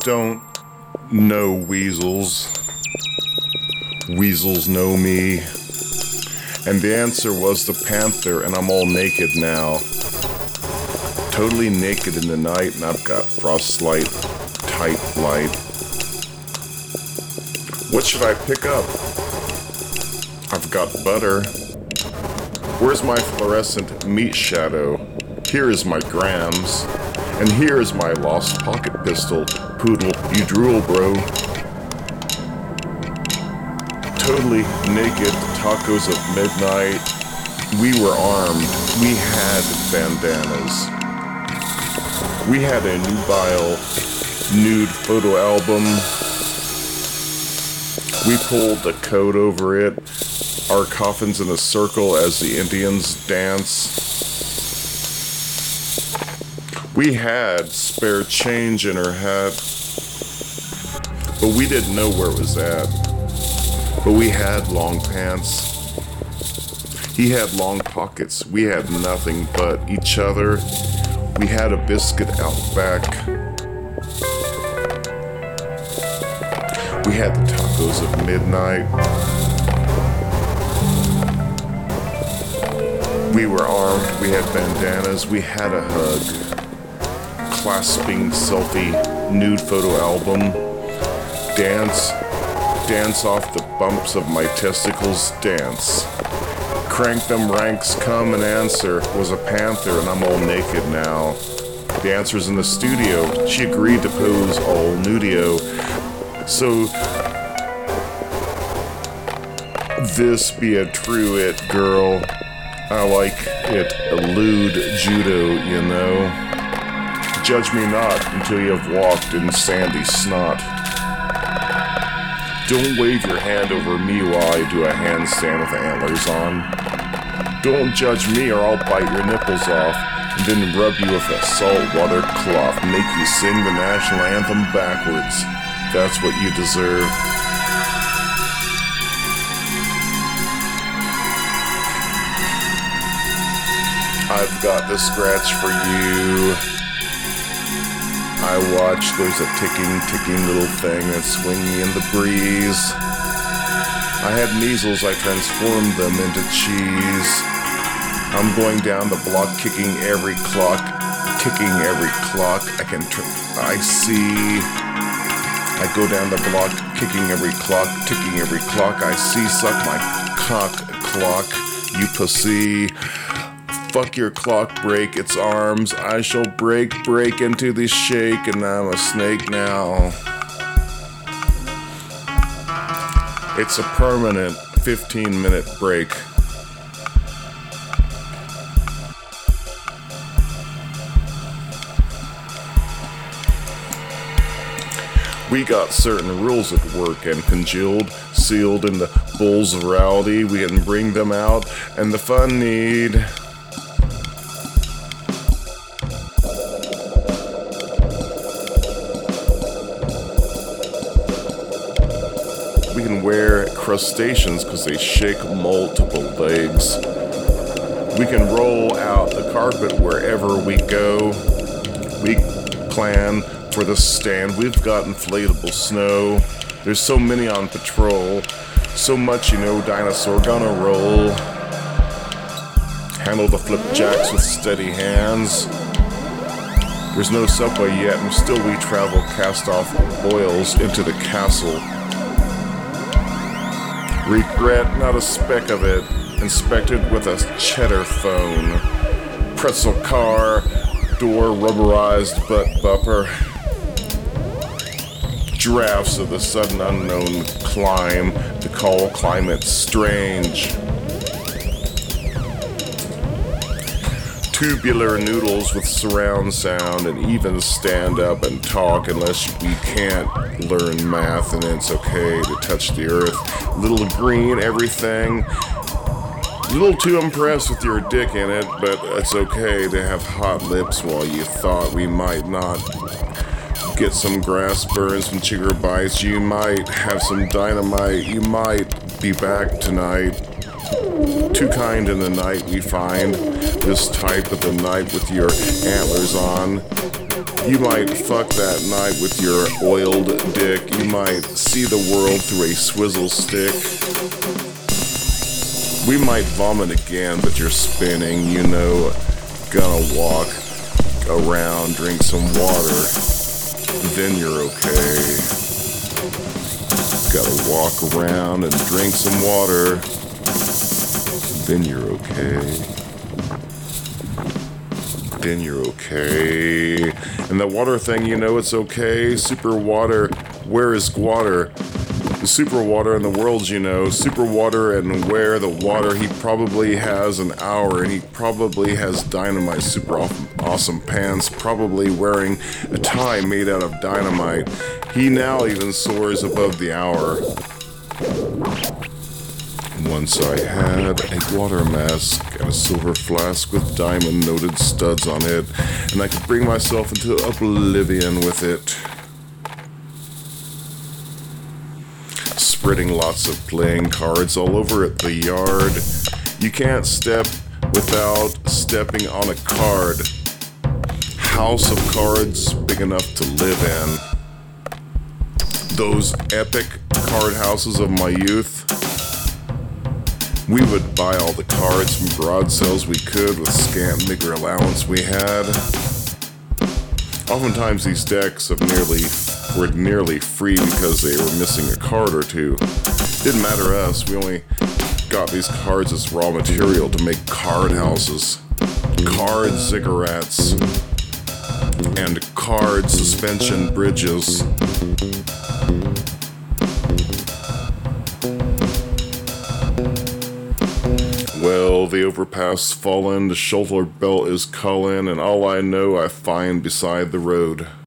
don't know weasels. Weasels know me. And the answer was the panther, and I'm all naked now. Totally naked in the night, and I've got frostlight, tight light. What should I pick up? I've got butter. Where's my fluorescent meat shadow? Here is my grams. And here is my lost pocket pistol. Poodle, you drool, bro. Totally naked, tacos at midnight. We were armed. We had bandanas. We had a nubile nude photo album. We pulled the coat over it. Our coffins in a circle as the Indians dance. We had spare change in her hat, but we didn't know where it was at. But we had long pants. He had long pockets. We had nothing but each other. We had a biscuit out back. We had the tacos of midnight. We were armed. We had bandanas. We had a hug. Clasping selfie nude photo album. Dance off the bumps of my testicles, dance. Crank them ranks, come and answer. Was a panther and I'm all naked now. The answer's in the studio. She agreed to pose all nudio. So, this be a true it, girl. I like it, lewd judo, you know. Judge me not until you have walked in sandy snot. Don't wave your hand over me while I do a handstand with the antlers on. Don't judge me or I'll bite your nipples off and then rub you with a saltwater cloth, make you sing the national anthem backwards. That's what you deserve. I've got the scratch for you. I watch, there's a ticking little thing that's swinging in the breeze. I had measles, I transformed them into cheese. I'm going down the block, kicking every clock, ticking every clock. I see. I go down the block, kicking every clock, ticking every clock. I see, suck my cock clock, you pussy. Fuck your clock, break its arms. I shall break into the shake, and I'm a snake now. It's a permanent 15-minute break. We got certain rules at work and congealed, sealed in the bowls of reality. We can bring them out, and the fun need. We can wear crustaceans because they shake multiple legs. We can roll out the carpet wherever we go. We plan for the stand. We've got inflatable snow. There's so many on patrol. So much, dinosaur gonna roll. Handle the flipjacks with steady hands. There's no subway yet, and still we travel cast off boils into the castle. Regret not a speck of it, inspected with a cheddar phone. Pretzel car, door rubberized butt bumper. Drafts of the sudden unknown climb to call climate strange. Tubular noodles with surround sound and even stand up and talk unless we can't learn math and it's okay to touch the earth. Little green everything. A little too impressed with your dick in it, but it's okay to have hot lips while you thought we might not. Get some grass burns from chigger bites. You might have some dynamite. You might be back tonight. Too kind in the night we find this type of the night with your antlers on. You might fuck that night with your oiled dick. You might see the world through a swizzle stick. We might vomit again, but you're spinning, you know. Gonna walk around, drink some water, then you're okay. Gotta walk around and drink some water, then you're okay. Then you're okay. And that water thing, you know it's okay. Super water, where is Guater? The super water in the world, you know. Super water and where the water, he probably has an hour and he probably has dynamite, super awesome pants, probably wearing a tie made out of dynamite. He now even soars above the hour. Once I had a water mask and a silver flask with diamond-noted studs on it, and I could bring myself into oblivion with it. Spreading lots of playing cards all over at the yard. You can't step without stepping on a card. House of cards big enough to live in. Those epic card houses of my youth. We would buy all the cards from garage sales we could with scant meager allowance we had. Oftentimes these decks were nearly free because they were missing a card or two. Didn't matter to us, we only got these cards as raw material to make card houses. Card cigarettes and card suspension bridges. Well, the overpass fallen, the shoulder belt is culling, and all I know I find beside the road.